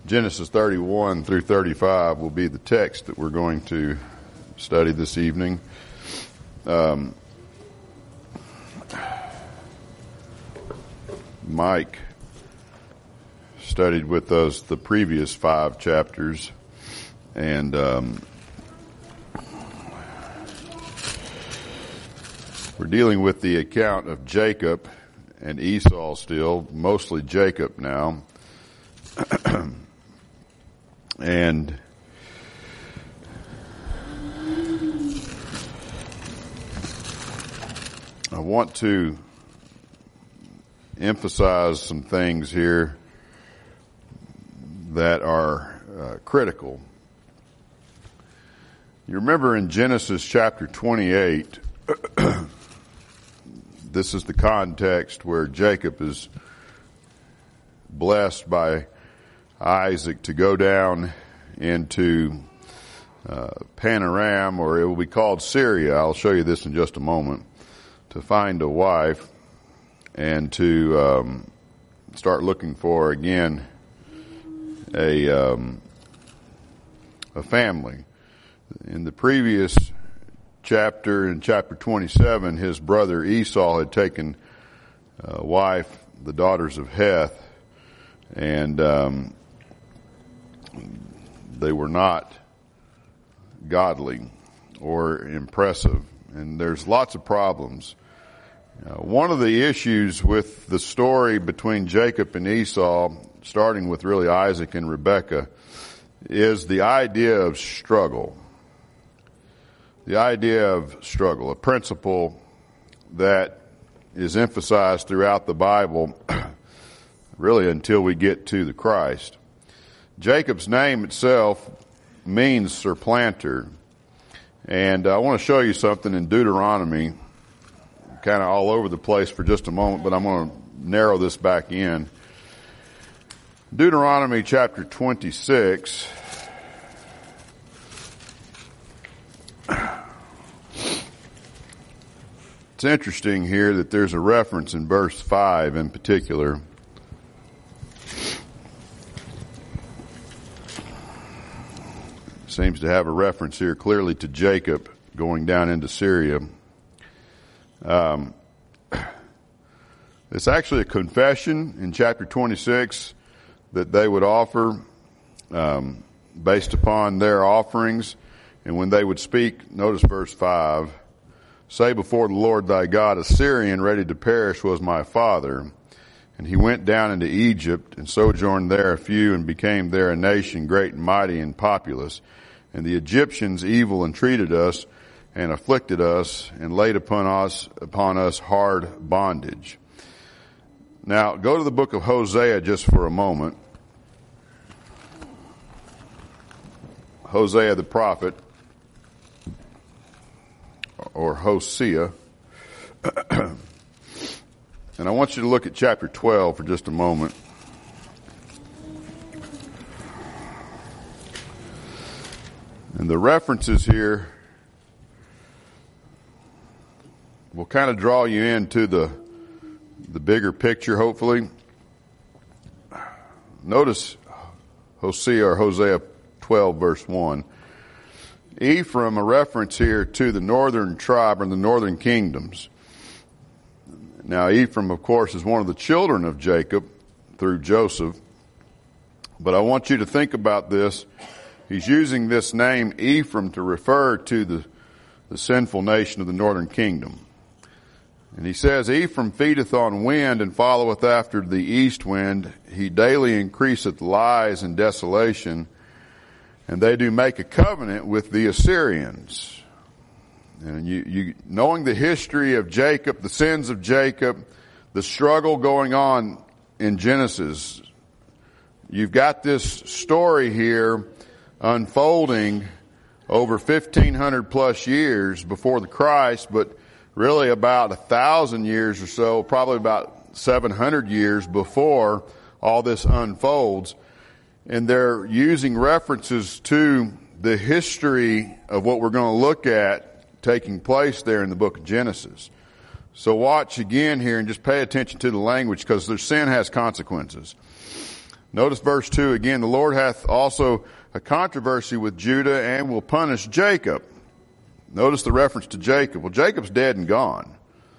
Genesis 31 through 35 will be the text that we're going to study this evening. Mike studied with us the previous 5 chapters, and we're dealing with the account of Jacob and Esau still, mostly Jacob now. And I want to emphasize some things here that are critical. You remember in Genesis chapter 28, this is the context where Jacob is blessed by Isaac to go down into Paneram, or it will be called Syria. I'll show you this in just a moment, to find a wife and to start looking for again a family. In the previous chapter, in chapter 27, his brother Esau had taken a wife, the daughters of Heth, and they were not godly or impressive, and there's lots of problems. One of the issues with the story between Jacob and Esau, starting with really Isaac and Rebekah, is the idea of struggle. The idea of struggle, a principle that is emphasized throughout the Bible really until we get to the Christ. Jacob's name itself means supplanter. And I want to show you something in Deuteronomy, kind of all over the place for just a moment, but I'm going to narrow this back in. Deuteronomy chapter 26. It's interesting here that there's a reference in verse 5 in particular. Seems to have a reference here clearly to Jacob going down into Syria. It's actually a confession in chapter 26 that they would offer based upon their offerings. And when they would speak, notice verse 5, say before the Lord thy God, a Syrian ready to perish was my father. And he went down into Egypt and sojourned there a few and became there a nation great and mighty and populous. And the Egyptians evil entreated us and afflicted us and laid upon us hard bondage. Now, go to the book of Hosea just for a moment. Hosea the prophet, or Hosea. And I want you to look at chapter 12 for just a moment. And the references here will kind of draw you into the bigger picture, hopefully. Notice Hosea or Hosea 12 verse 1. Ephraim, a reference here to the northern tribe or the northern kingdoms. Now Ephraim, of course, is one of the children of Jacob through Joseph. But I want you to think about this. He's using this name Ephraim to refer to the sinful nation of the northern kingdom. And he says, Ephraim feedeth on wind and followeth after the east wind. He daily increaseth lies and desolation. And they do make a covenant with the Assyrians. And you knowing the history of Jacob, the sins of Jacob, the struggle going on in Genesis, you've got this story here unfolding over 1,500 plus years before the Christ, but really about 1,000 years or so, probably about 700 years before all this unfolds. And they're using references to the history of what we're going to look at taking place there in the book of Genesis. So watch again here and just pay attention to the language, because their sin has consequences. Notice verse 2 again. The Lord hath also a controversy with Judah and will punish Jacob. Notice the reference to Jacob. Well, Jacob's dead and gone.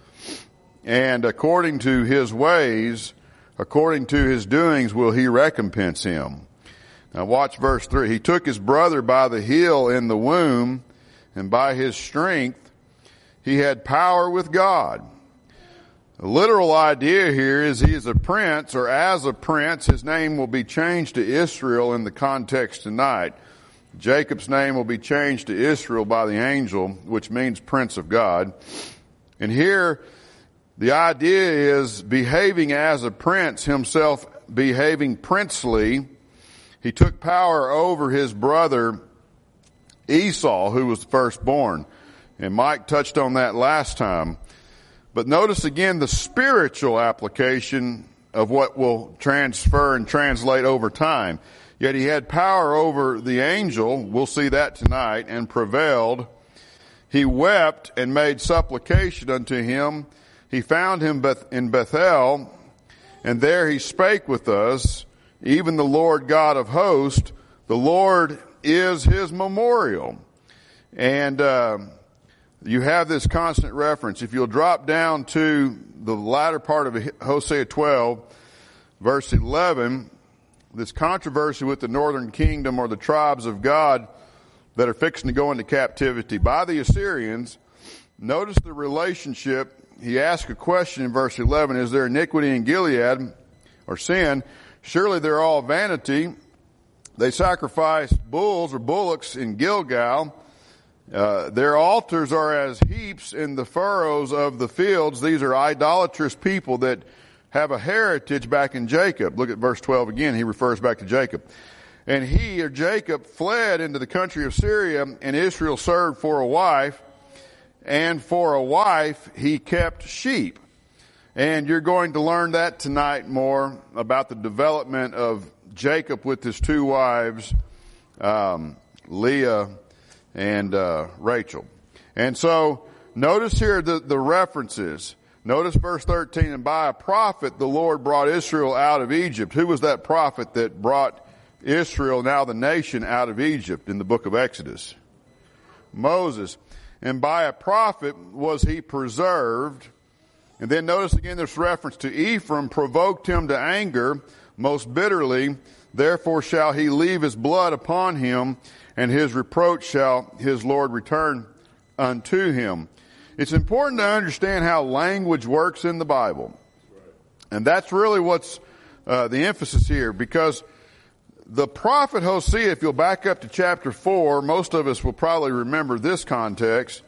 And according to his ways, according to his doings, will he recompense him. Now watch verse 3. He took his brother by the heel in the womb, and by his strength he had power with God. The literal idea here is he is a prince, or as a prince, his name will be changed to Israel in the context tonight. Jacob's name will be changed to Israel by the angel, which means Prince of God. And here, the idea is behaving as a prince, himself behaving princely. He took power over his brother Esau, who was the firstborn. And Mike touched on that last time. But notice again the spiritual application of what will transfer and translate over time. Yet he had power over the angel, we'll see that tonight, and prevailed. He wept and made supplication unto him. He found him in Bethel, and there he spake with us, even the Lord God of hosts. The Lord is his memorial. And you have this constant reference. If you'll drop down to the latter part of Hosea 12, verse 11, this controversy with the northern kingdom or the tribes of God that are fixing to go into captivity by the Assyrians, notice the relationship. He asked a question in verse 11, is there iniquity in Gilead or sin? Surely they're all vanity. They sacrifice bulls or bullocks in Gilgal. Their altars are as heaps in the furrows of the fields. These are idolatrous people that have a heritage back in Jacob. Look at verse 12 again. He refers back to Jacob. And he, or Jacob, fled into the country of Syria, and Israel served for a wife. And for a wife, he kept sheep. And you're going to learn that tonight more about the development of Jacob with his two wives, Leah and Rachel. And so notice here the references. Notice verse 13, and by a prophet the Lord brought Israel out of Egypt. Who was that prophet that brought Israel, now the nation, out of Egypt in the book of Exodus? Moses. And by a prophet was he preserved. And then notice again this reference to Ephraim provoked him to anger most bitterly. Therefore shall he leave his blood upon him, and his reproach shall his Lord return unto him. It's important to understand how language works in the Bible. And that's really what's the emphasis here, because the prophet Hosea, if you'll back up to chapter 4, most of us will probably remember this context.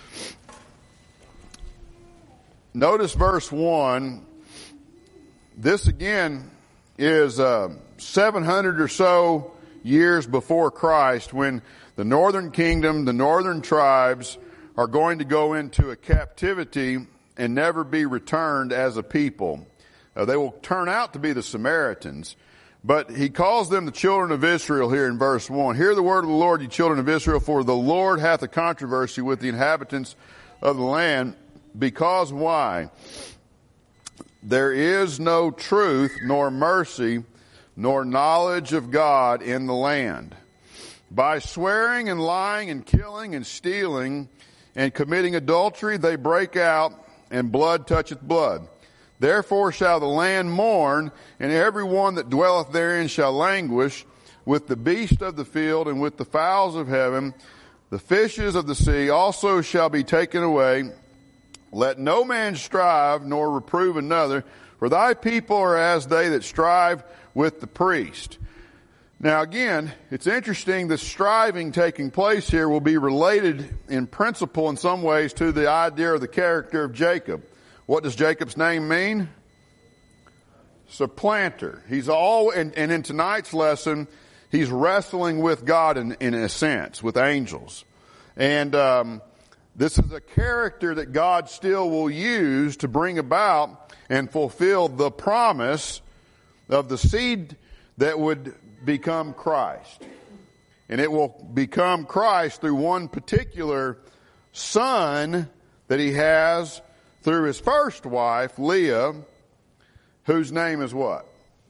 Notice verse 1. This again is 700 or so years before Christ, when the northern kingdom, the northern tribes, are going to go into a captivity and never be returned as a people. They will turn out to be the Samaritans. But he calls them the children of Israel here in verse 1. Hear the word of the Lord, ye children of Israel, for the Lord hath a controversy with the inhabitants of the land. Because why? There is no truth, nor mercy, nor knowledge of God in the land. By swearing and lying and killing and stealing and committing adultery, they break out, and blood toucheth blood. Therefore shall the land mourn, and every one that dwelleth therein shall languish, with the beast of the field and with the fowls of heaven. The fishes of the sea also shall be taken away. Let no man strive nor reprove another, for thy people are as they that strive with the priest. Now again, it's interesting, the striving taking place here will be related in principle in some ways to the idea or the character of Jacob. What does Jacob's name mean? Supplanter. He's and in tonight's lesson, he's wrestling with God in a sense, with angels. And this is a character that God still will use to bring about and fulfill the promise of the seed that would become Christ. And it will become Christ through one particular son that he has through his first wife, Leah, whose name is what?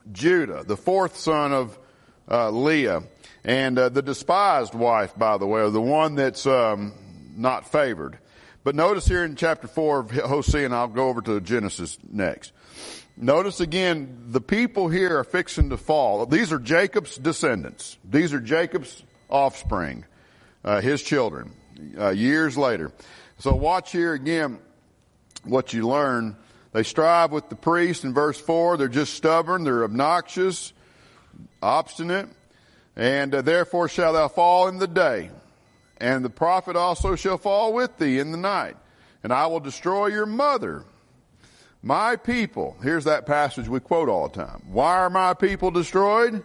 Judah, the fourth son of Leah, and the despised wife, by the way, or the one that's not favored. But notice here in chapter 4 of Hosea, and I'll go over to Genesis next. Notice again, the people here are fixing to fall. These are Jacob's descendants. These are Jacob's offspring, his children, years later. So watch here again what you learn. They strive with the priest in verse 4. They're just stubborn. They're obnoxious, obstinate. And therefore shall thou fall in the day. And the prophet also shall fall with thee in the night. And I will destroy your mother. My people. Here's that passage we quote all the time. Why are my people destroyed?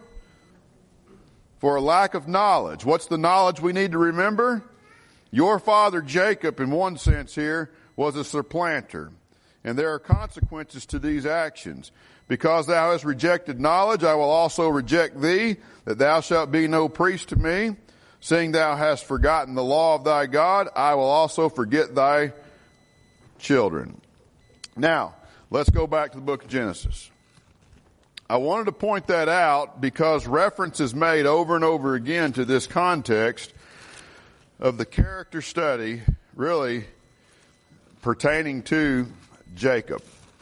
For a lack of knowledge. What's the knowledge we need to remember? Your father Jacob, in one sense here, was a supplanter. And there are consequences to these actions. Because thou hast rejected knowledge, I will also reject thee, that thou shalt be no priest to me. Seeing thou hast forgotten the law of thy God, I will also forget thy children. Now, let's go back to the book of Genesis. I wanted to point that out because reference is made over and over again to this context of the character study really pertaining to Jacob.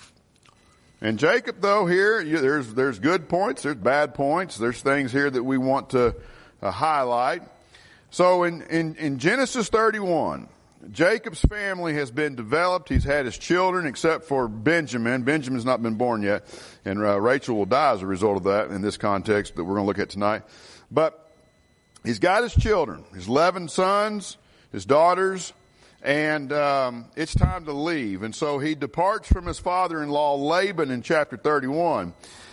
And Jacob, though, here, there's good points, there's bad points, there's things here that we want to highlight. So in Genesis 31, Jacob's family has been developed. He's had his children except for Benjamin. Benjamin's not been born yet. And Rachel will die as a result of that in this context that we're going to look at tonight. But he's got his children, his 11 sons, his daughters, and it's time to leave. And so he departs from his father-in-law Laban in chapter 31.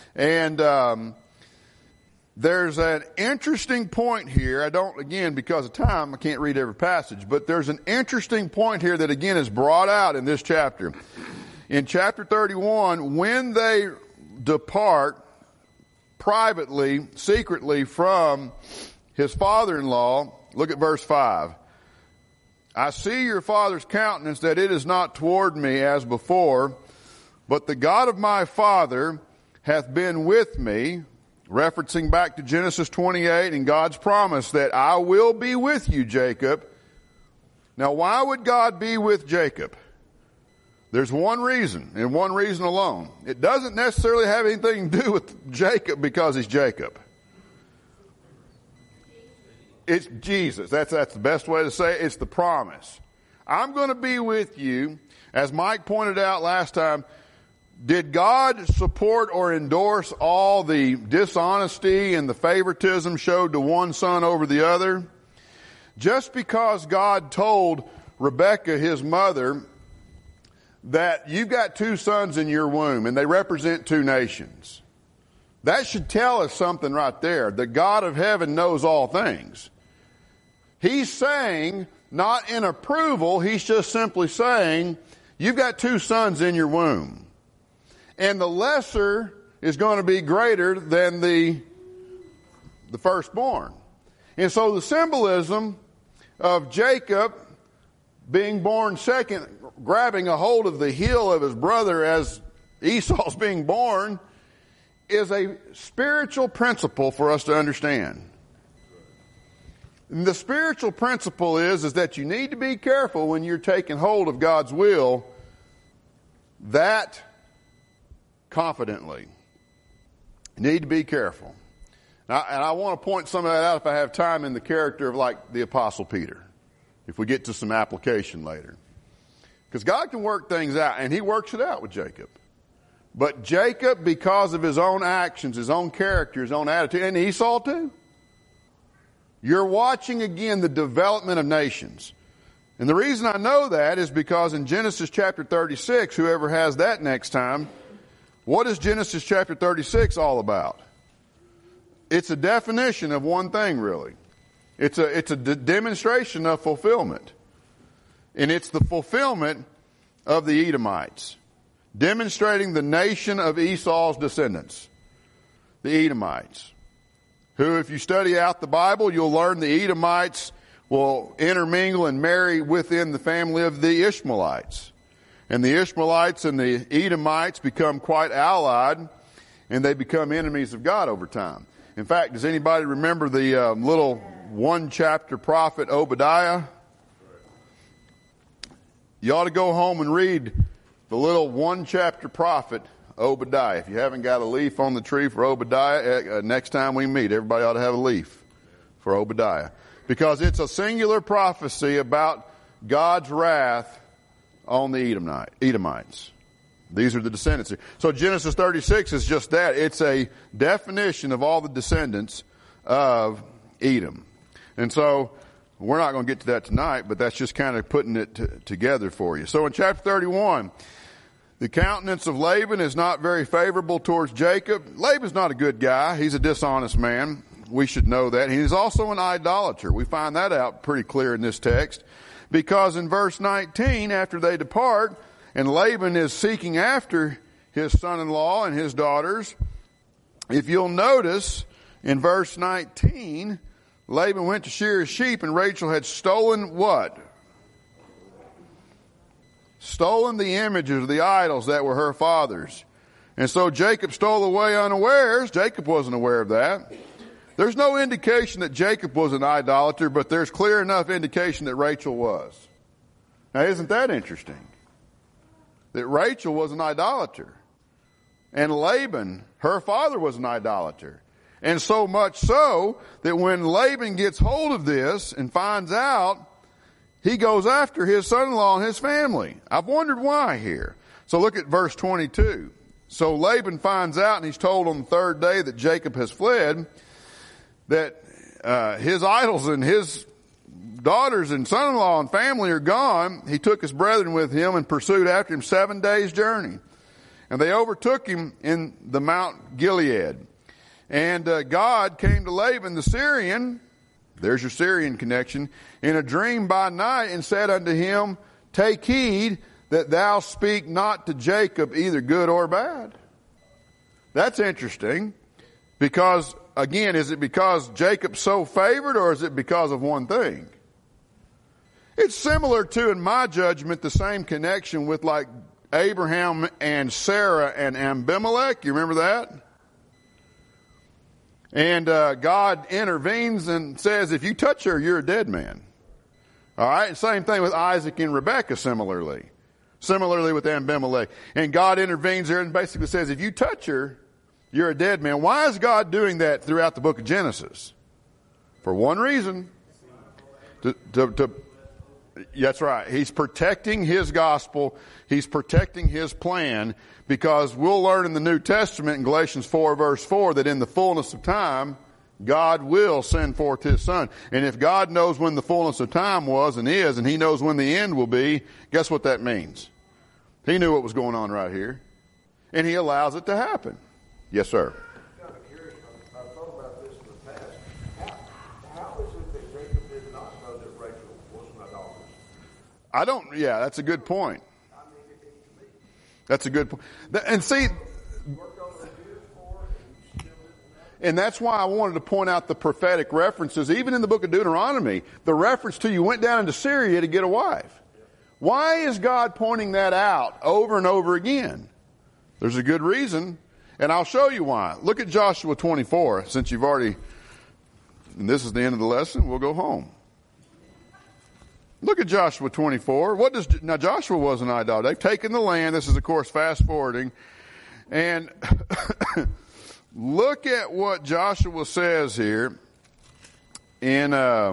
And there's an interesting point here. Again, because of time, I can't read every passage, but there's an interesting point here that again is brought out in this chapter. In chapter 31, when they depart privately, secretly from his father-in-law, look at verse 5. I see your father's countenance that it is not toward me as before, but the God of my father hath been with me, referencing back to Genesis 28 and God's promise that I will be with you, Jacob. Now, why would God be with Jacob? There's one reason, and one reason alone. It doesn't necessarily have anything to do with Jacob because he's Jacob. It's Jesus. That's the best way to say it. It's the promise. I'm going to be with you. As Mike pointed out last time, did God support or endorse all the dishonesty and the favoritism showed to one son over the other? Just because God told Rebekah, his mother, that you've got 2 sons in your womb and they represent 2 nations. That should tell us something right there. The God of heaven knows all things. He's saying, not in approval, he's just simply saying, you've got 2 sons in your womb. And the lesser is going to be greater than the firstborn. And so the symbolism of Jacob being born second, grabbing a hold of the heel of his brother as Esau's being born, is a spiritual principle for us to understand. And the spiritual principle is that you need to be careful when you're taking hold of God's will that confidently. You need to be careful. Now, and I want to point some of that out if I have time in the character of like the Apostle Peter, if we get to some application later. Because God can work things out, and he works it out with Jacob. But Jacob, because of his own actions, his own character, his own attitude, and Esau too. You're watching again the development of nations. And the reason I know that is because in Genesis chapter 36, whoever has that next time, what is Genesis chapter 36 all about? It's a definition of one thing, really. It's a demonstration of fulfillment. And it's the fulfillment of the Edomites, demonstrating the nation of Esau's descendants, the Edomites, who, if you study out the Bible, you'll learn the Edomites will intermingle and marry within the family of the Ishmaelites. And the Ishmaelites and the Edomites become quite allied. and they become enemies of God over time. In fact, does anybody remember the little one-chapter prophet Obadiah? You ought to go home and read the little one-chapter prophet Obadiah. If you haven't got a leaf on the tree for Obadiah, next time we meet, everybody ought to have a leaf for Obadiah. Because it's a singular prophecy about God's wrath on the Edomites. These are the descendants here. So Genesis 36 is just that. It's a definition of all the descendants of Edom. And so we're not going to get to that tonight, but that's just kind of putting it together for you. So in chapter 31, the countenance of Laban is not very favorable towards Jacob. Laban's not a good guy. He's a dishonest man. We should know that. He's also an idolater. We find that out pretty clear in this text. Because in verse 19, after they depart, and Laban is seeking after his son-in-law and his daughters, if you'll notice, in verse 19, Laban went to shear his sheep, and Rachel had stolen what? Stolen the images of the idols that were her father's. And so Jacob stole away unawares. Jacob wasn't aware of that. There's no indication that Jacob was an idolater, but there's clear enough indication that Rachel was. Now, isn't that interesting? That Rachel was an idolater. And Laban, her father, was an idolater. And so much so that when Laban gets hold of this and finds out, he goes after his son-in-law and his family. I've wondered why here. So look at verse 22. So Laban finds out, and he's told on the third day that Jacob has fled, that his idols and his daughters and son-in-law and family are gone. He took his brethren with him and pursued after him 7 days' journey. And they overtook him in the Mount Gilead. And God came to Laban the Syrian, there's your Syrian connection, in a dream by night and said unto him, take heed that thou speak not to Jacob either good or bad. That's interesting. Because, again, is it because Jacob's so favored, or is it because of one thing? It's similar to, in my judgment, the same connection with like Abraham and Sarah and Abimelech. You remember that? And God intervenes and says, if you touch her, you're a dead man. All right? Same thing with Isaac and Rebekah, similarly. Similarly with Abimelech. And God intervenes there and basically says, if you touch her, you're a dead man. Why is God doing that throughout the book of Genesis? For one reason. That's right. He's protecting his gospel. He's protecting his plan, because we'll learn in the New Testament in Galatians 4 verse 4 that in the fullness of time, God will send forth his son. And if God knows when the fullness of time was and is, and he knows when the end will be, guess what that means? He knew what was going on right here. And he allows it to happen. Yes, sir. I'm kind of curious. I've thought about this in the past. How is it that Jacob did not know that Rachel was an idolatress? Yeah, that's a good point. That's a good point. And see, and that's why I wanted to point out the prophetic references, even in the book of Deuteronomy, the reference to you went down into Syria to get a wife. Why is God pointing that out over and over again? There's a good reason. And I'll show you why. Look at Joshua 24, since you've already, and this is the end of the lesson, we'll go home. Look at Joshua 24. Now Joshua was an idolater. They've taken the land. This is, of course, fast forwarding. And look at what Joshua says here in,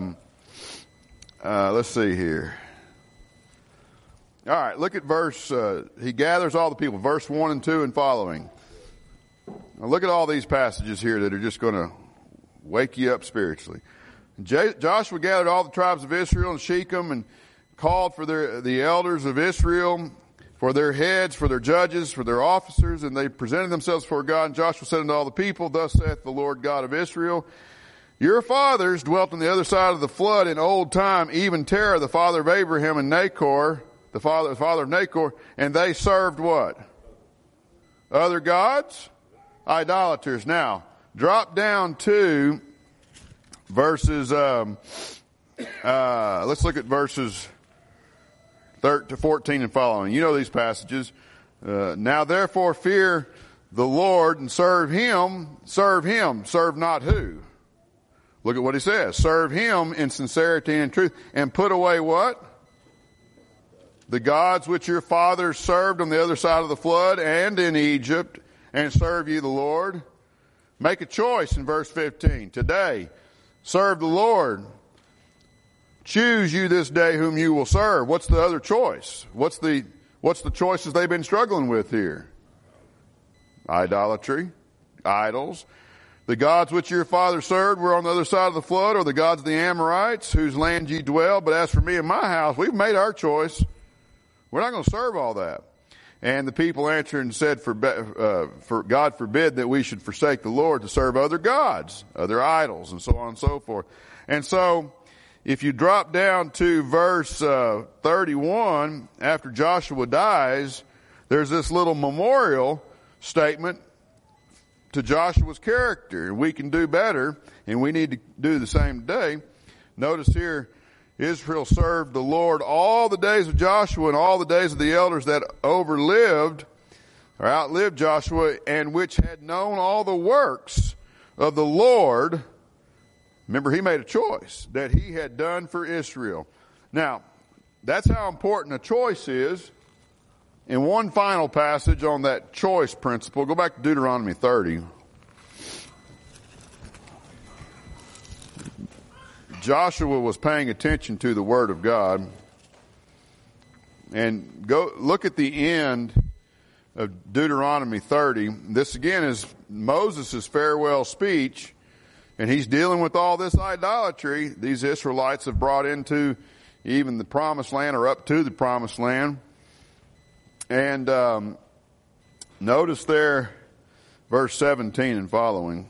let's see here. All right, look at he gathers all the people, verse 1 and 2 and following. Now look at all these passages here that are just going to wake you up spiritually. Joshua gathered all the tribes of Israel and Shechem and called for the elders of Israel, for their heads, for their judges, for their officers, and they presented themselves before God. And Joshua said unto all the people, thus saith the Lord God of Israel, your fathers dwelt on the other side of the flood in old time, even Terah, the father of Abraham, and Nachor, the father of Nachor, and they served what? Other gods? Idolaters. Now, drop down to verses, let's look at verses 13 to 14 and following. You know these passages. Now therefore fear the Lord and serve Him, serve not who? Look at what he says. Serve Him in sincerity and in truth, and put away what? The gods which your fathers served on the other side of the flood and in Egypt, and serve ye the Lord. Make a choice in verse 15. Today, serve the Lord. Choose you this day whom you will serve. What's the other choice? What's the choices they've been struggling with here? Idolatry, idols. The gods which your father served were on the other side of the flood, or the gods of the Amorites, whose land ye dwell. But as for me and my house, we've made our choice. We're not going to serve all that. And the people answered and said, for God forbid that we should forsake the Lord to serve other gods, other idols, and so on and so forth. And so, if you drop down to verse 31, after Joshua dies, there's this little memorial statement to Joshua's character. And we can do better, and we need to do the same today. Notice here, Israel served the Lord all the days of Joshua and all the days of the elders that outlived Joshua, and which had known all the works of the Lord. Remember, he made a choice that he had done for Israel. Now, that's how important a choice is. In one final passage on that choice principle, go back to Deuteronomy 30. Joshua was paying attention to the Word of God. And go look at the end of Deuteronomy 30. This again is Moses' farewell speech. And he's dealing with all this idolatry these Israelites have brought into even the promised land, or up to the promised land. And notice there, verse 17 and following.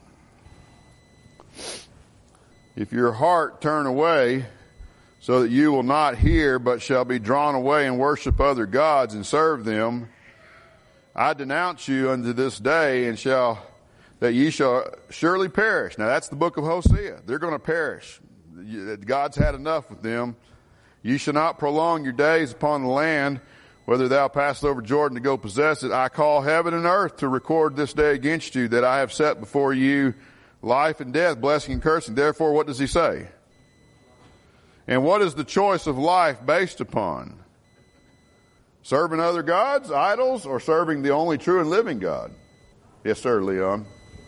If your heart turn away, so that you will not hear, but shall be drawn away and worship other gods and serve them, I denounce you unto this day, and that ye shall surely perish. Now that's the book of Hosea. They're going to perish. God's had enough with them. You shall not prolong your days upon the land, whether thou pass over Jordan to go possess it. I call heaven and earth to record this day against you, that I have set before you life and death, blessing and cursing. Therefore, what does he say? And what is the choice of life based upon? Serving other gods, idols, or serving the only true and living God? Yes, sir, Leon.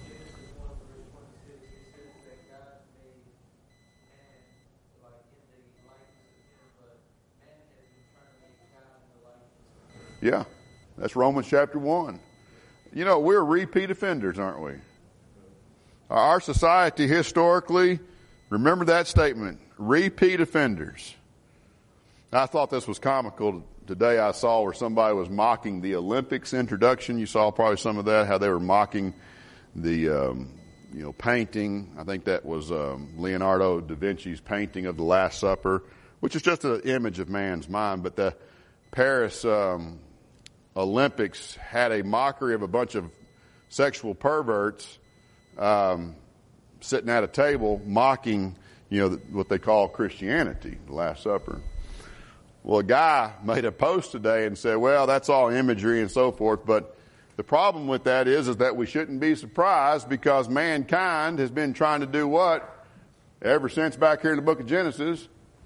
Yeah, that's Romans chapter 1. You know, we're repeat offenders, aren't we? Our society historically, remember that statement, repeat offenders. I thought this was comical. Today I saw where somebody was mocking the Olympics introduction. You saw probably some of that, how they were mocking the, painting. I think that was Leonardo da Vinci's painting of the Last Supper, which is just an image of man's mind. But the Paris Olympics had a mockery of a bunch of sexual perverts sitting at a table mocking, what they call Christianity, the Last Supper. Well, a guy made a post today and said, well, that's all imagery and so forth, but the problem with that is that we shouldn't be surprised, because mankind has been trying to do what? Ever since back here in the book of Genesis.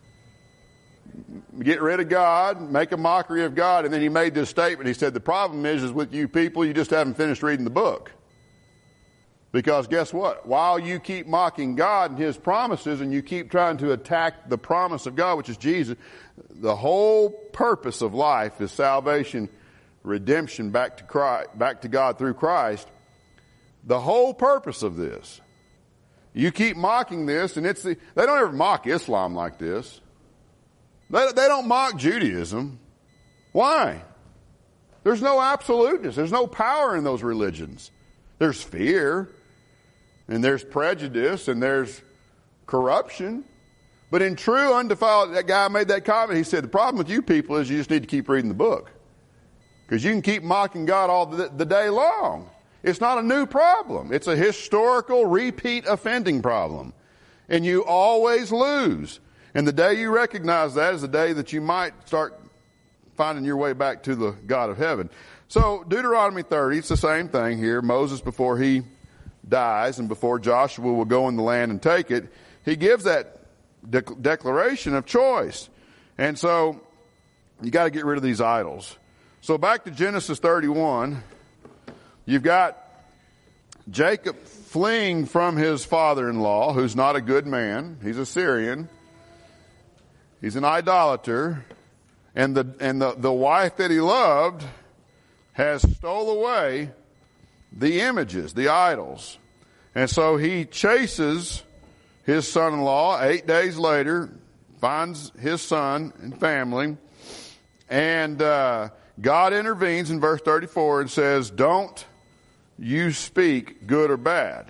Get rid of God, make a mockery of God, and then he made this statement. He said, the problem is with you people, you just haven't finished reading the book. Because guess what? While you keep mocking God and His promises, and you keep trying to attack the promise of God, which is Jesus, the whole purpose of life is salvation, redemption back to Christ, back to God through Christ. The whole purpose of this. You keep mocking this, and they don't ever mock Islam like this. They don't mock Judaism. Why? There's no absoluteness. There's no power in those religions. There's fear, and there's prejudice, and there's corruption. But in true undefiled, that guy made that comment. He said, the problem with you people is you just need to keep reading the book. Because you can keep mocking God all the day long. It's not a new problem. It's a historical repeat offending problem. And you always lose. And the day you recognize that is the day that you might start finding your way back to the God of heaven. So Deuteronomy 30, it's the same thing here. Moses, before he dies and before Joshua will go in the land and take it, he gives that declaration of choice. And so you got to get rid of these idols. So back to Genesis 31, you've got Jacob fleeing from his father-in-law, who's not a good man. He's a Syrian. He's an idolater. And the wife that he loved has stole away the images, the idols. And so he chases his son-in-law. 8 days later, finds his son and family. And God intervenes in verse 34 and says, don't you speak good or bad.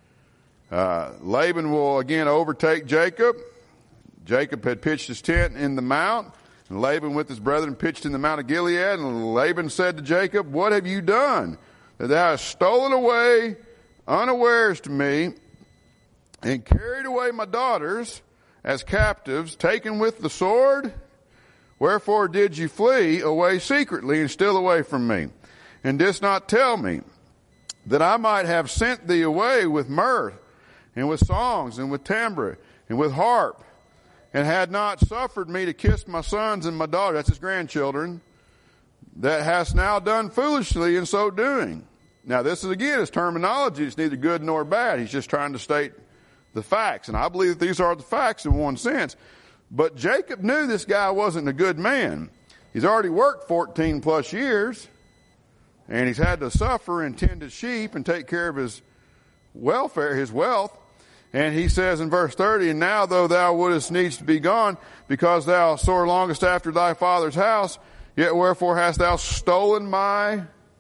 Laban will again overtake Jacob. Jacob had pitched his tent in the mount, and Laban with his brethren pitched in the mount of Gilead. And Laban said to Jacob, what have you done? That thou hast stolen away unawares to me, and carried away my daughters as captives, taken with the sword? Wherefore did you flee away secretly and steal away from me, and didst not tell me, that I might have sent thee away with mirth, and with songs, and with timbrel, and with harp, and had not suffered me to kiss my sons and my daughters, that's his grandchildren, that hast now done foolishly in so doing. Now this is again his terminology. It's neither good nor bad. He's just trying to state the facts. And I believe that these are the facts in one sense. But Jacob knew this guy wasn't a good man. He's already worked 14 plus years. And he's had to suffer and tend his sheep and take care of his welfare, his wealth. And he says in verse 30, and now though thou wouldest needs to be gone, because thou sore longest after thy father's house, yet wherefore hast thou stolen my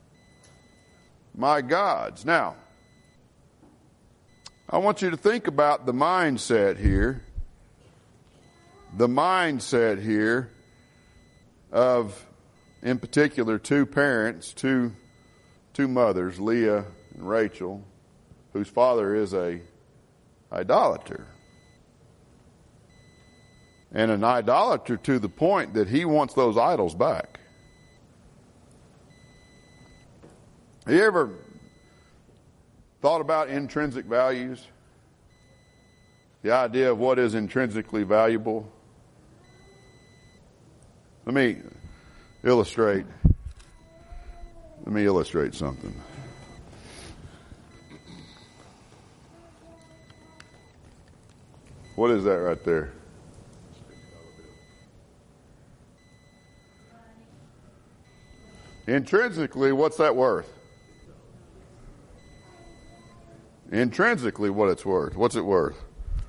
gods? Now, I want you to think about the mindset here. The mindset here of, in particular, two parents, two mothers, Leah and Rachel, whose father is a idolater. And an idolater to the point that he wants those idols back. Have you ever thought about intrinsic values? The idea of what is intrinsically valuable? Let me illustrate something. What is that right there? Intrinsically, what's that worth? Intrinsically, what it's worth. What's it worth?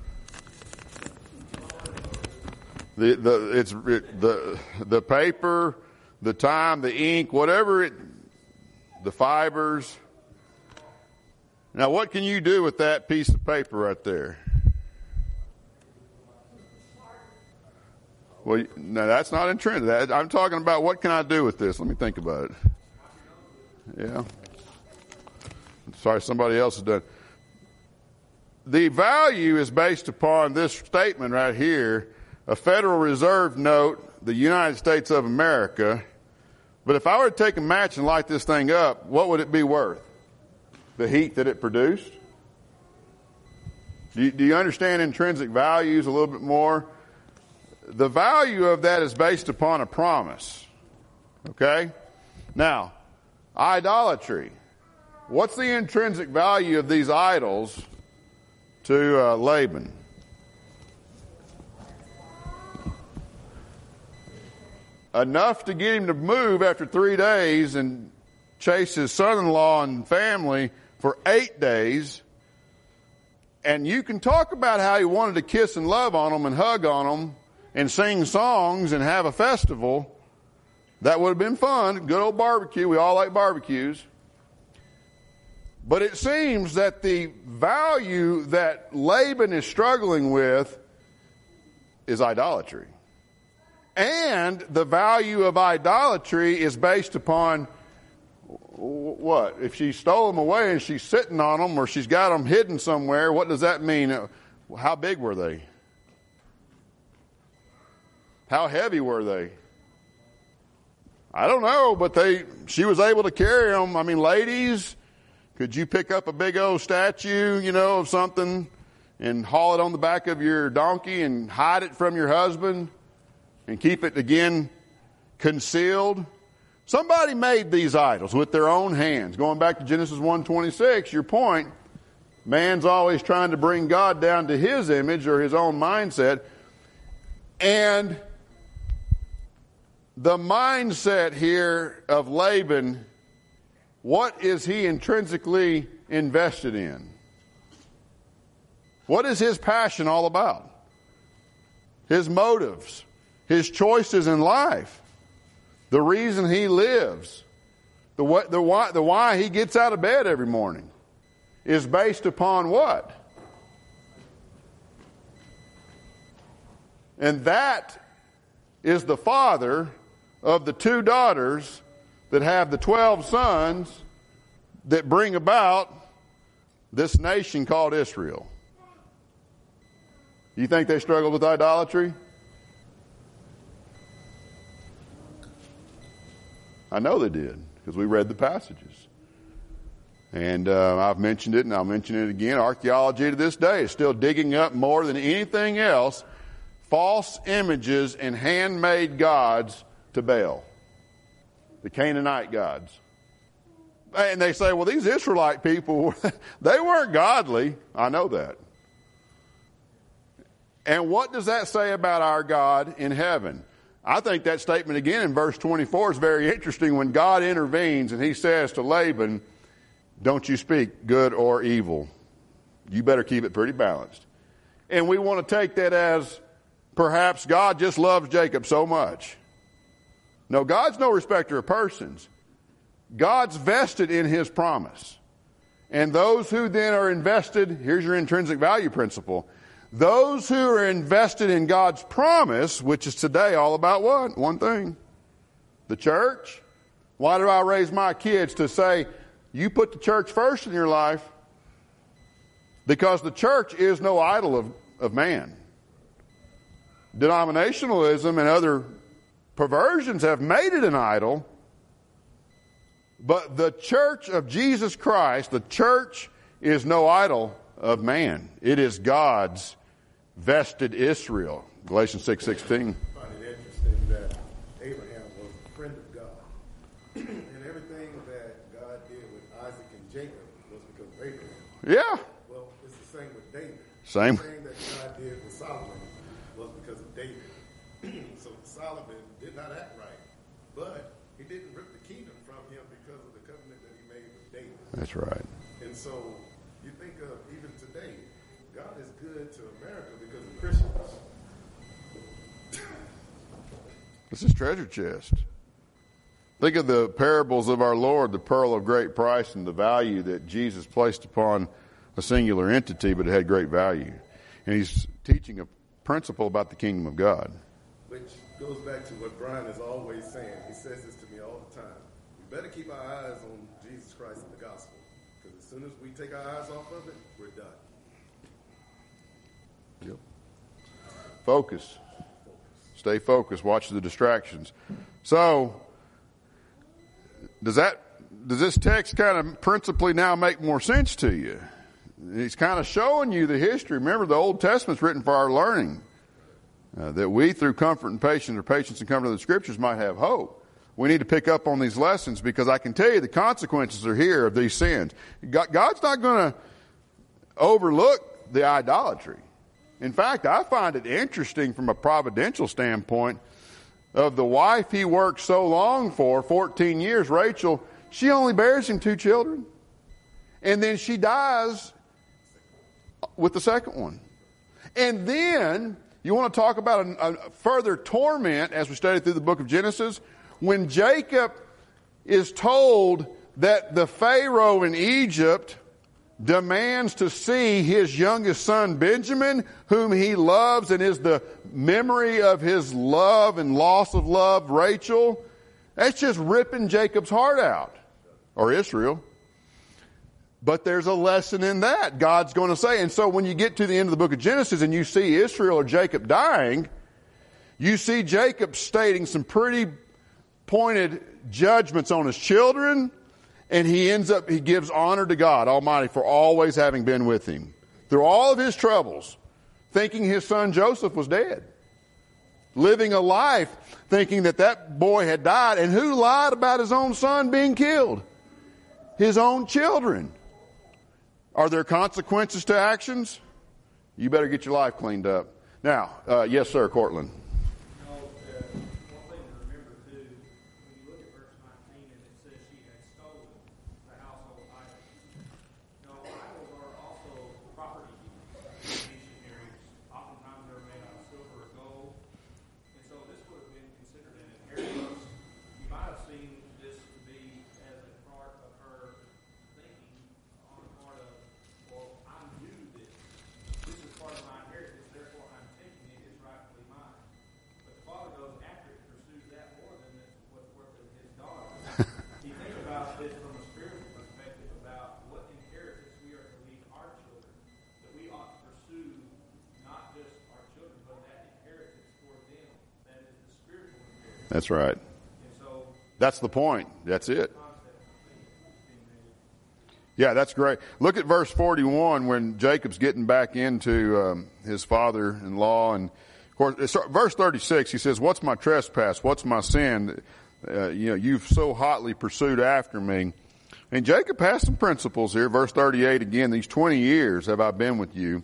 The paper, the time, the ink, whatever the fibers. Now, what can you do with that piece of paper right there? Well, no, that's not intrinsic. I'm talking about what can I do with this? Let me think about it. Yeah. Sorry, somebody else has done. The value is based upon this statement right here, a Federal Reserve note, the United States of America. But if I were to take a match and light this thing up, what would it be worth? The heat that it produced? Do you understand intrinsic values a little bit more? The value of that is based upon a promise. Okay? Now, idolatry. What's the intrinsic value of these idols to Laban? Enough to get him to move after 3 days and chase his son-in-law and family for 8 days. And you can talk about how he wanted to kiss and love on them and hug on them and sing songs and have a festival. That would have been fun. Good old barbecue. We all like barbecues. But it seems that the value that Laban is struggling with is idolatry. And the value of idolatry is based upon what? If she stole them away and she's sitting on them or she's got them hidden somewhere, what does that mean? How big were they? How heavy were they? I don't know, but she was able to carry them. I mean, ladies, could you pick up a big old statue, of something and haul it on the back of your donkey and hide it from your husband and keep it again concealed? Somebody made these idols with their own hands. Going back to Genesis 1:26, your point, man's always trying to bring God down to his image or his own mindset. And the mindset here of Laban, what is he intrinsically invested in? What is his passion all about? His motives, his choices in life, the reason he lives, the why he gets out of bed every morning is based upon what? And that is the father of the 2 daughters that have the 12 sons that bring about this nation called Israel. You think they struggled with idolatry? I know they did, because we read the passages. And I've mentioned it, and I'll mention it again. Archaeology to this day is still digging up more than anything else false images and handmade gods to Baal, the Canaanite gods. And they say, well, these Israelite people, they weren't godly. I know that. And what does that say about our God in heaven? I think that statement again in verse 24 is very interesting when God intervenes and he says to Laban, don't you speak good or evil. You better keep it pretty balanced. And we want to take that as perhaps God just loves Jacob so much. No, God's no respecter of persons. God's vested in his promise. And those who then are invested, here's your intrinsic value principle. Those who are invested in God's promise, which is today all about what? One thing. The church. Why do I raise my kids to say, you put the church first in your life? Because the church is no idol of man. Denominationalism and other perversions have made it an idol. But the church of Jesus Christ, the church is no idol of man. It is God's vested Israel. Galatians 6:16. I find it interesting that Abraham was a friend of God. And everything that God did with Isaac and Jacob was because of Abraham. Yeah. Well, it's the same with David. Same. The thing that God did with Solomon was because of David. So Solomon did not act right. But he didn't rip the kingdom from him because of the covenant that he made with David. That's right. And so you think of even today, God is good to America because of Christians. This is treasure chest. Think of the parables of our Lord, the pearl of great price, and the value that Jesus placed upon a singular entity, but it had great value. And he's teaching a principle about the kingdom of God. Which goes back to what Brian is always saying. He says this to me all the time. We better keep our eyes on Jesus Christ and the gospel. Because as soon as we take our eyes off of it, we're done. Yep. Focus. Stay focused. Watch the distractions. So, does this text kind of principally now make more sense to you? He's kind of showing you the history. Remember, the Old Testament's written for our learning. That we, through comfort and patience, or patience and comfort of the Scriptures, might have hope. We need to pick up on these lessons because I can tell you the consequences are here of these sins. God's not going to overlook the idolatry. In fact, I find it interesting from a providential standpoint of the wife he worked so long for, 14 years, Rachel, she only bears him 2 children. And then she dies with the second one. And then you want to talk about a further torment as we study through the book of Genesis? When Jacob is told that the Pharaoh in Egypt demands to see his youngest son Benjamin, whom he loves and is the memory of his love and loss of love, Rachel, that's just ripping Jacob's heart out, or Israel. But there's a lesson in that, God's going to say. And so when you get to the end of the book of Genesis and you see Israel or Jacob dying, you see Jacob stating some pretty pointed judgments on his children, and he gives honor to God Almighty for always having been with him through all of his troubles, thinking his son Joseph was dead, living a life thinking that boy had died. And who lied about his own son being killed? His own children. Are there consequences to actions? You better get your life cleaned up. Now, yes, sir, Cortland. That's right. That's the point. That's it. Yeah, that's great. Look at verse 41 when Jacob's getting back into his father-in-law. And of course, verse 36, he says, "What's my trespass? What's my sin? You've so hotly pursued after me." And Jacob has some principles here. Verse 38 again, "These 20 years have I been with you.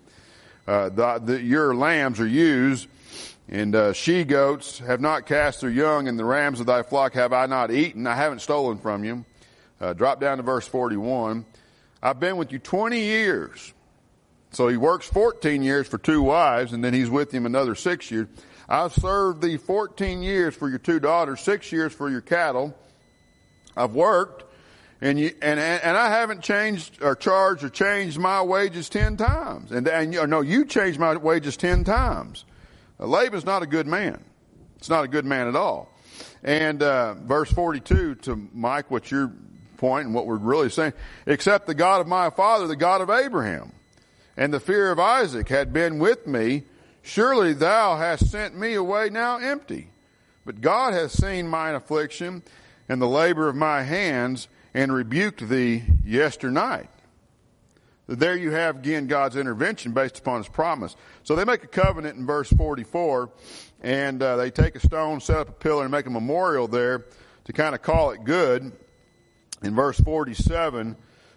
Your lambs are ewes, and she-goats have not cast their young, and the rams of thy flock have I not eaten." I haven't stolen from you. Drop down to verse 41. "I've been with you 20 years. So he works 14 years for 2 wives, and then he's with him another 6 years. "I've served thee 14 years for your 2 daughters, 6 years for your cattle. I've worked, and I haven't changed or charged or changed my wages 10 times. You changed my wages 10 times. Laban's not a good man. It's not a good man at all." And verse 42 to Mike, what your point and what we're really saying, "Except the God of my father, the God of Abraham, and the fear of Isaac had been with me, surely thou hast sent me away now empty. But God hath seen mine affliction and the labor of my hands, and rebuked thee yesternight." There you have again God's intervention based upon his promise. So they make a covenant in verse 44, and they take a stone, set up a pillar, and make a memorial there to kind of call it good. In verse 47,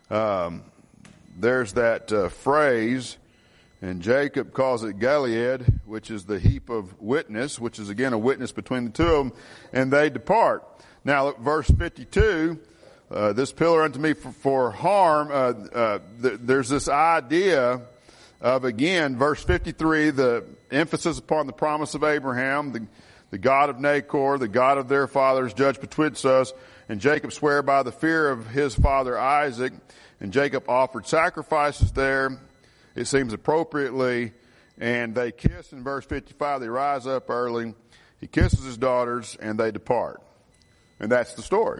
there's that phrase, and Jacob calls it Gilead, which is the heap of witness, which is again a witness between the two of them, and they depart. Now look, verse 52, "This pillar unto me for harm," there's this idea of, again, verse 53, the emphasis upon the promise of Abraham, the God of Nachor, the God of their fathers, judge betwixt us. And Jacob sware by the fear of his father Isaac. And Jacob offered sacrifices there, it seems appropriately. And they kiss in verse 55. They rise up early. He kisses his daughters, and they depart. And that's the story.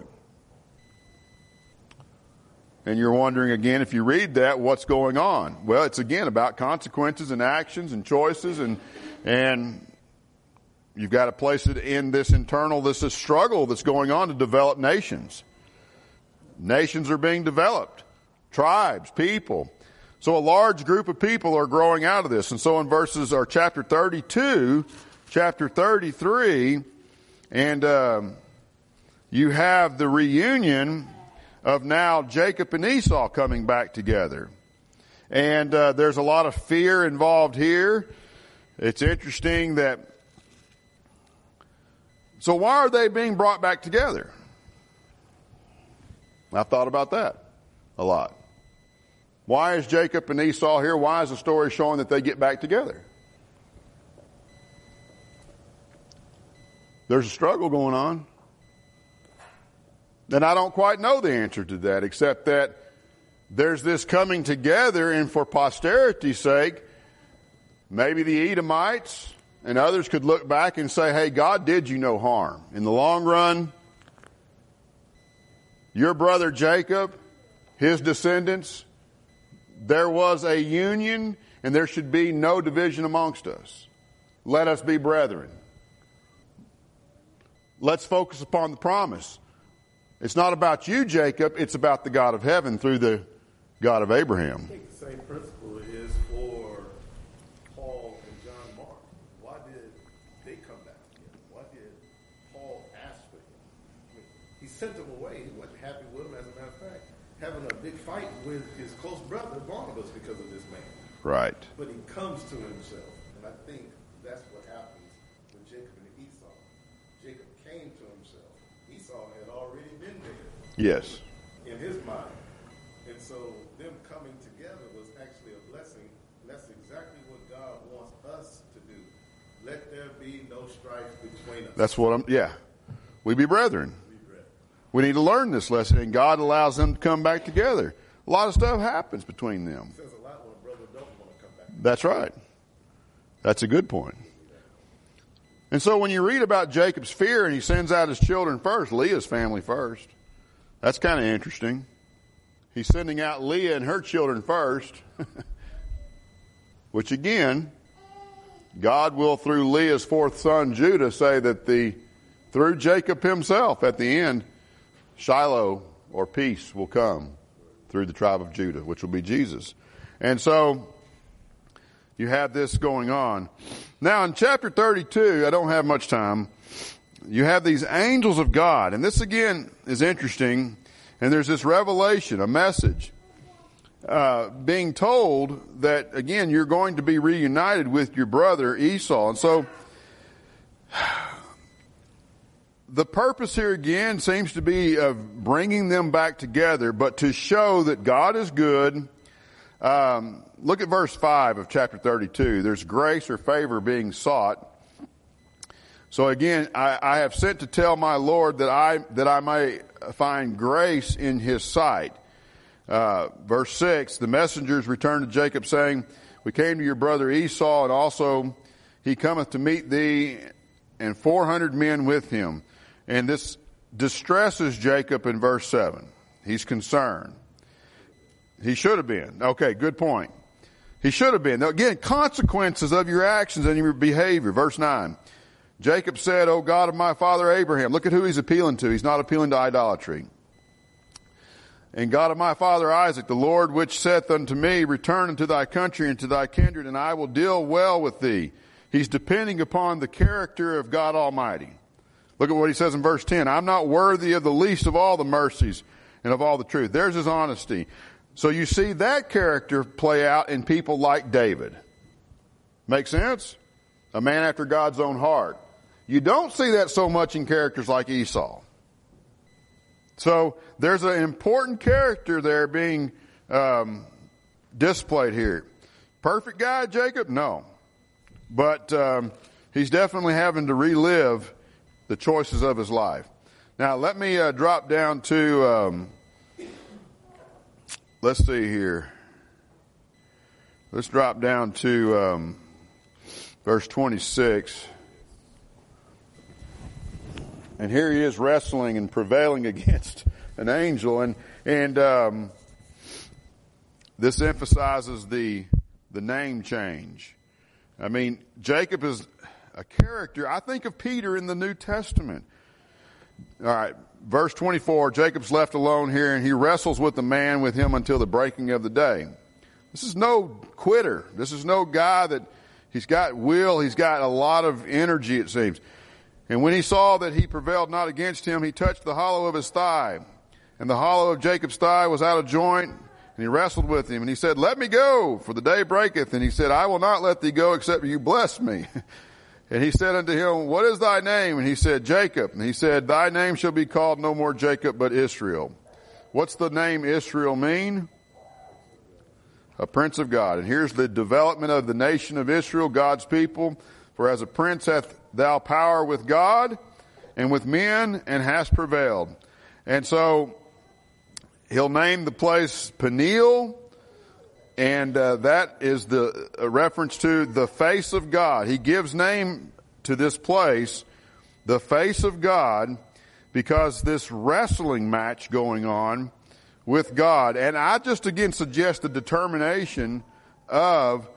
And you're wondering again, if you read that, what's going on? Well, it's again about consequences and actions and choices, and you've got to place it in this this struggle that's going on to develop nations. Nations are being developed. Tribes, people. So a large group of people are growing out of this. And so in chapter 32, chapter 33, and you have the reunion of now Jacob and Esau coming back together. And there's a lot of fear involved here. It's interesting that, so why are they being brought back together? I've thought about that a lot. Why is Jacob and Esau here? Why is the story showing that they get back together? There's a struggle going on. And I don't quite know the answer to that, except that there's this coming together, and for posterity's sake, maybe the Edomites and others could look back and say, hey, God did you no harm. In the long run, your brother Jacob, his descendants, there was a union, and there should be no division amongst us. Let us be brethren. let's focus upon the promise. It's not about you, Jacob. It's about the God of heaven through the God of Abraham. I think the same principle is for Paul and John Mark. Why did they come back together? Why did Paul ask for him? I mean, he sent them away. He wasn't happy with them. As a matter of fact, having a big fight with his close brother Barnabas because of this man. Right. But he comes to himself. And I think that's what happens with Jacob and Esau. Jacob came to himself. Esau had already been there. Yes. In his mind. And so them coming together was actually a blessing. And that's exactly what God wants us to do. Let there be no strife between us. That's what we be brethren. We need to learn this lesson, and God allows them to come back together. A lot of stuff happens between them. It says a lot when a brother don't want to come back. That's right. That's a good point. And so when you read about Jacob's fear and he sends out his children first, Leah's family first, that's kind of interesting. He's sending out Leah and her children first, which again, God will, through Leah's fourth son, Judah, say that through Jacob himself at the end, Shiloh, or peace, will come through the tribe of Judah, which will be Jesus. And so you have this going on. Now in chapter 32, I don't have much time, you have these angels of God. And this again is interesting. And there's this revelation, a message, being told that, again, you're going to be reunited with your brother Esau. And so the purpose here again seems to be of bringing them back together, but to show that God is good. Look at verse 5 of chapter 32. There's grace or favor being sought. So again, I have sent to tell my Lord that I may find grace in his sight. Verse 6, the messengers returned to Jacob saying, we came to your brother Esau, and also he cometh to meet thee, and 400 men with him. And this distresses Jacob in verse 7. He's concerned. He should have been. Okay, good point. He should have been. Now again, consequences of your actions and your behavior. Verse 9. Jacob said, O God of my father Abraham. Look at who he's appealing to. He's not appealing to idolatry. And God of my father Isaac, the Lord which saith unto me, return unto thy country and to thy kindred, and I will deal well with thee. He's depending upon the character of God Almighty. Look at what he says in verse 10. I'm not worthy of the least of all the mercies and of all the truth. There's his honesty. So you see that character play out in people like David. Make sense? A man after God's own heart. You don't see that so much in characters like Esau. So there's an important character there being displayed here. Perfect guy, Jacob? No. But he's definitely having to relive the choices of his life. Now let me drop down to, let's see here. Let's drop down to verse 26. And here he is wrestling and prevailing against an angel. And this emphasizes the name change. I mean, Jacob is a character. I think of Peter in the New Testament. All right, verse 24, Jacob's left alone here, and he wrestles with the man with him until the breaking of the day. This is no quitter. This is no guy that he's got will. He's got a lot of energy, it seems. And when he saw that he prevailed not against him, he touched the hollow of his thigh. And the hollow of Jacob's thigh was out of joint, and he wrestled with him. And he said, let me go, for the day breaketh. And he said, I will not let thee go, except you bless me. And he said unto him, what is thy name? And he said, Jacob. And he said, thy name shall be called no more Jacob, but Israel. What's the name Israel mean? A prince of God. And here's the development of the nation of Israel, God's people. For as a prince hath thou power with God and with men, and hast prevailed. And so he'll name the place Peniel, and that is the reference to the face of God. He gives name to this place, the face of God, because this wrestling match going on with God. And I just again suggest the determination of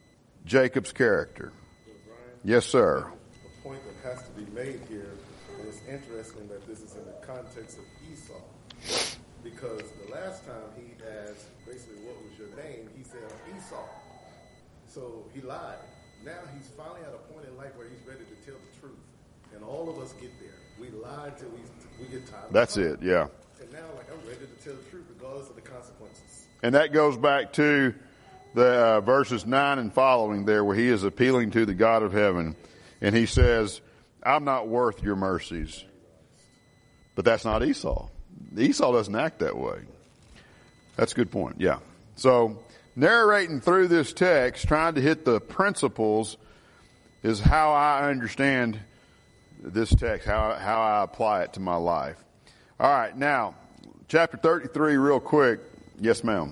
Jacob's character. Brian, Yes, sir. the point that has to be made here is it's interesting that this is in the context of Esau. Because the last time he asked, basically, what was your name? He said Esau. So he lied. Now he's finally at a point in life where he's ready to tell the truth. And all of us get there. We lie till we get tired. That's it, yeah. And now, like, I'm ready to tell the truth regardless of the consequences. And that goes back to the verses 9 and following there, where he is appealing to the God of heaven. And he says, I'm not worth your mercies. But that's not Esau. Esau doesn't act that way. That's a good point, yeah. So narrating through this text, trying to hit the principles, is how I understand this text, how I apply it to my life. All right, now, chapter 33 real quick. Yes, ma'am.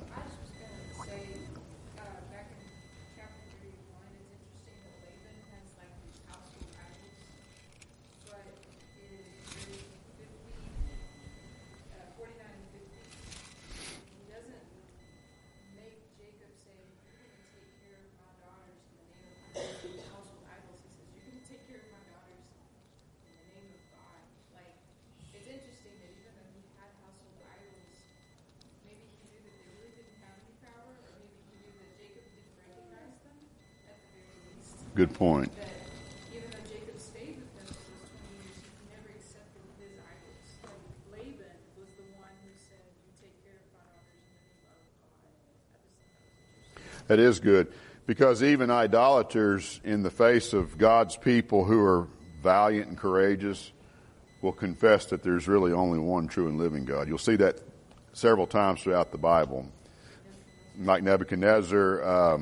Good point. That even though Jacob stayed with him for those 20 years, he never accepted his idols. Like Laban was the one who said, "You take care of my daughters in the name of God." I just thought that was interesting. That is good, because even idolaters, in the face of God's people who are valiant and courageous, will confess that there's really only one true and living God. You'll see that several times throughout the Bible, like Nebuchadnezzar.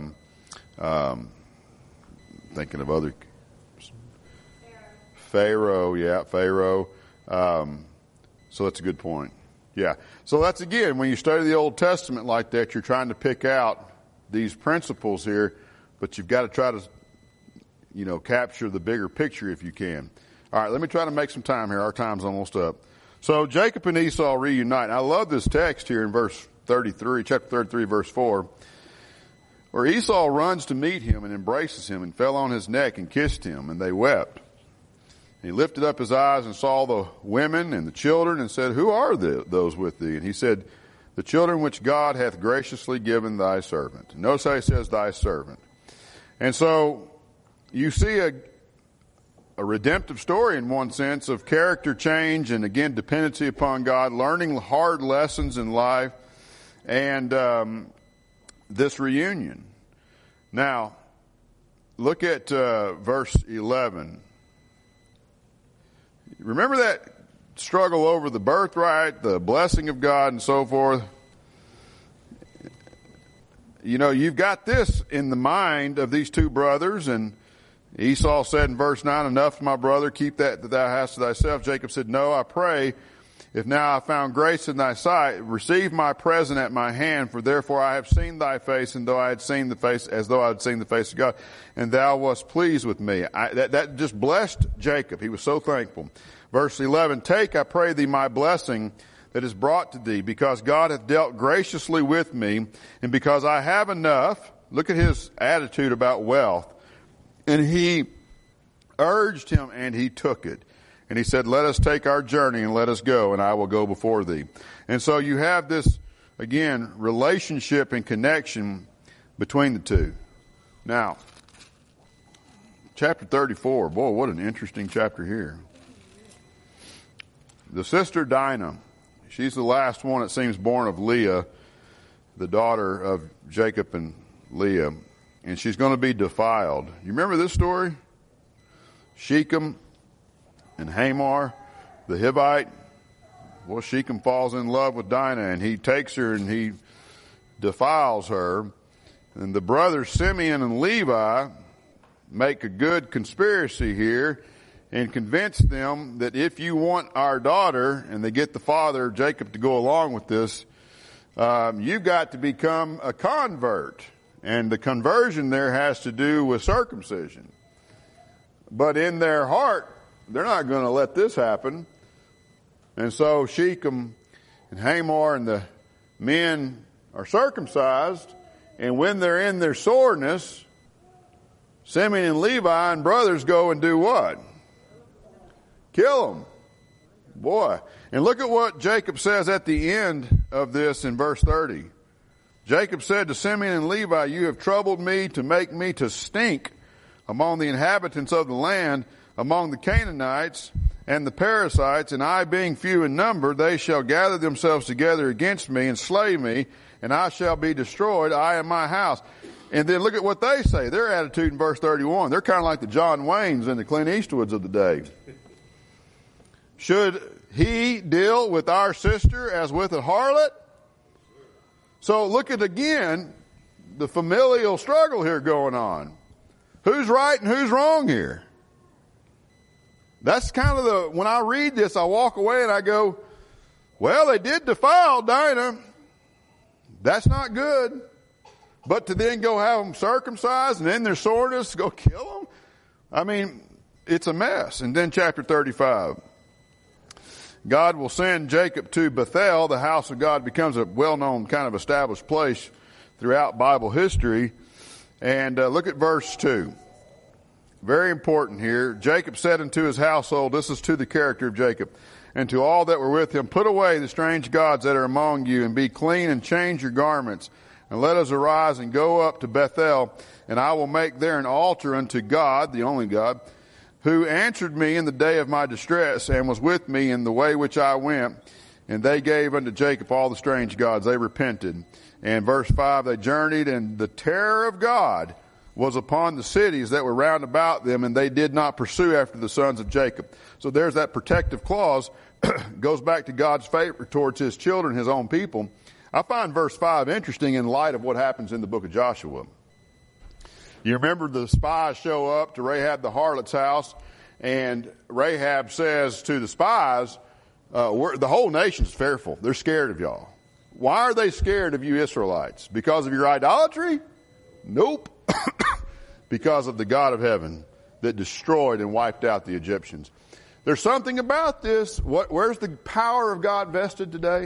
Thinking of other Pharaoh. So that's a good point. Yeah. So that's, again, when you study the Old Testament like that, you're trying to pick out these principles here, but you've got to try to, capture the bigger picture if you can. All right, let me try to make some time here. Our time's almost up. So Jacob and Esau reunite. And I love this text here in verse 33, chapter 33, verse 4. Where Esau runs to meet him and embraces him and fell on his neck and kissed him, and they wept. And he lifted up his eyes and saw the women and the children and said, Who are those with thee? And he said, The children which God hath graciously given thy servant. Notice how he says thy servant. And so you see a redemptive story in one sense of character change and, again, dependency upon God, learning hard lessons in life, and this reunion. Now, look at verse 11. Remember that struggle over the birthright, the blessing of God, and so forth? You've got this in the mind of these two brothers, and Esau said in verse 9, Enough, my brother, keep that thou hast to thyself. Jacob said, No, I pray, if now I found grace in thy sight, receive my present at my hand, for therefore I have seen thy face, and though I had seen the face, as though I had seen the face of God, and thou wast pleased with me. That just blessed Jacob. He was so thankful. Verse 11, Take, I pray thee, my blessing that is brought to thee, because God hath dealt graciously with me, and because I have enough. Look at his attitude about wealth. And he urged him, and he took it. And he said, Let us take our journey and let us go, and I will go before thee. And so you have this, again, relationship and connection between the two. Now, chapter 34, boy, what an interesting chapter here. The sister Dinah, she's the last one, it seems, born of Leah, the daughter of Jacob and Leah. And she's going to be defiled. You remember this story? Shechem and Hamor, the Hivite. Well, Shechem falls in love with Dinah, and he takes her and he defiles her. And the brothers Simeon and Levi make a good conspiracy here and convince them that if you want our daughter, and they get the father, Jacob, to go along with this, you've got to become a convert. And the conversion there has to do with circumcision. But in their heart, they're not going to let this happen. And so Shechem and Hamor and the men are circumcised. And when they're in their soreness, Simeon and Levi and brothers go and do what? Kill them. Boy. And look at what Jacob says at the end of this in verse 30. Jacob said to Simeon and Levi, you have troubled me to make me to stink among the inhabitants of the land, among the Canaanites and the Perizzites, and I being few in number, they shall gather themselves together against me and slay me, and I shall be destroyed, I and my house. And then look at what they say, their attitude in verse 31. They're kind of like the John Waynes and the Clint Eastwoods of the day. Should he deal with our sister as with a harlot? So look at again the familial struggle here going on. Who's right and who's wrong here? That's kind of when I read this, I walk away and I go, well, they did defile Dinah. That's not good. But to then go have them circumcised and then their soreness, go kill them? I mean, it's a mess. And then chapter 35. God will send Jacob to Bethel. The house of God becomes a well-known kind of established place throughout Bible history. And look at verse 2. Very important here. Jacob said unto his household, this is to the character of Jacob, and to all that were with him, put away the strange gods that are among you, and be clean and change your garments. And let us arise and go up to Bethel, and I will make there an altar unto God, the only God, who answered me in the day of my distress, and was with me in the way which I went. And they gave unto Jacob all the strange gods. They repented. And verse 5, they journeyed, and the terror of God was upon the cities that were round about them, and they did not pursue after the sons of Jacob. So there's that protective clause. Goes back to God's favor towards his children, his own people. I find verse 5 interesting in light of what happens in the book of Joshua. You remember the spies show up to Rahab the harlot's house, and Rahab says to the spies, the whole nation's fearful. They're scared of y'all. Why are they scared of you Israelites? Because of your idolatry? Nope. Because of the God of heaven that destroyed and wiped out the Egyptians. There's something about this. Where's the power of God vested today?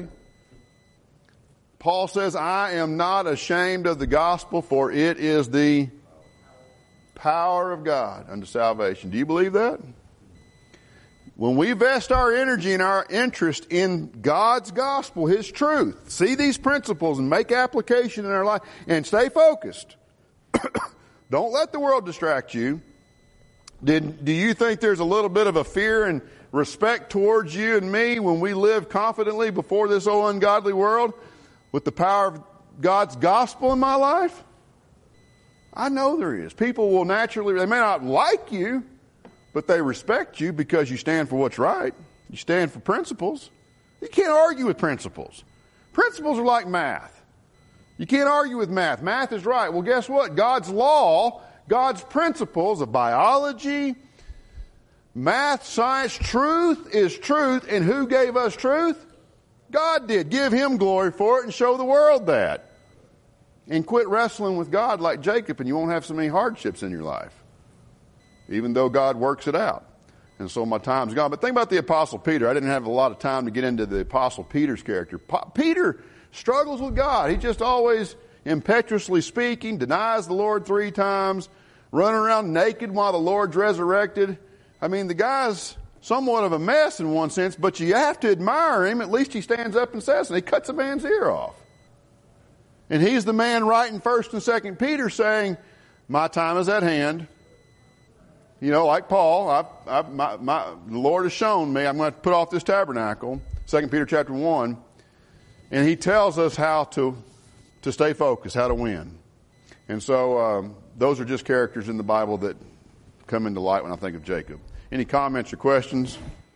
Paul says, I am not ashamed of the gospel, for it is the power of God unto salvation. Do you believe that? When we vest our energy and our interest in God's gospel, his truth, see these principles and make application in our life and stay focused. Don't let the world distract you. Do you think there's a little bit of a fear and respect towards you and me when we live confidently before this old ungodly world with the power of God's gospel in my life? I know there is. People will naturally, they may not like you, but they respect you because you stand for what's right. You stand for principles. You can't argue with principles. Principles are like math. You can't argue with math. Math is right. Well, guess what? God's law, God's principles of biology, math, science, truth is truth. And who gave us truth? God did. Give him glory for it and show the world that. And quit wrestling with God like Jacob, and you won't have so many hardships in your life, even though God works it out. And so my time's gone. But think about the Apostle Peter. I didn't have a lot of time to get into the Apostle Peter's character. Peter struggles with God. He's just always impetuously speaking, denies the Lord 3 times, running around naked while the Lord's resurrected. I mean, the guy's somewhat of a mess in one sense, but you have to admire him. At least he stands up and says, and he cuts a man's ear off. And he's the man writing 1st and 2nd Peter saying, my time is at hand. You know, like Paul, the Lord has shown me I'm going to put off this tabernacle, 2 Peter chapter 1. And he tells us how to stay focused, how to win. And so those are just characters in the Bible that come into light when I think of Jacob. Any comments or questions?